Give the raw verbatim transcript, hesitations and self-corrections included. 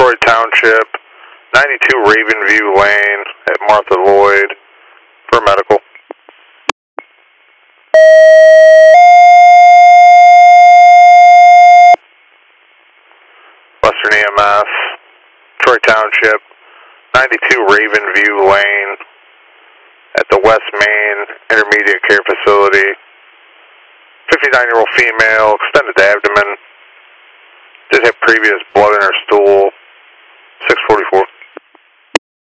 Troy Township, ninety-two Ravenview Lane at Martha Lloyd for medical. Western E M S, Troy Township, ninety-two Ravenview Lane at the West Main Intermediate Care Facility. fifty-nine-year-old female, extended abdomen, did have previous blood in her stool, six forty-four.